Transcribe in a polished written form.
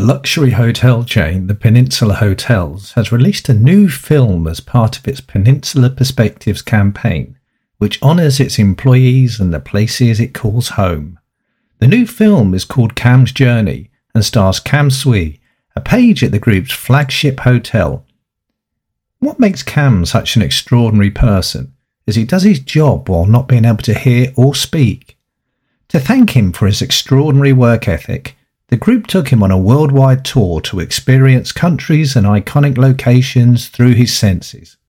luxury hotel chain, the Peninsula Hotels, has released a new film as part of its Peninsula Perspectives campaign, which honours its employees and the places it calls home. The new film is called Cam's Journey and stars Cam Swee, a page at the group's flagship hotel. What makes Cam such an extraordinary person is he does his job while not being able to hear or speak. To thank him for his extraordinary work ethic, the group took him on a worldwide tour to experience countries and iconic locations through his senses.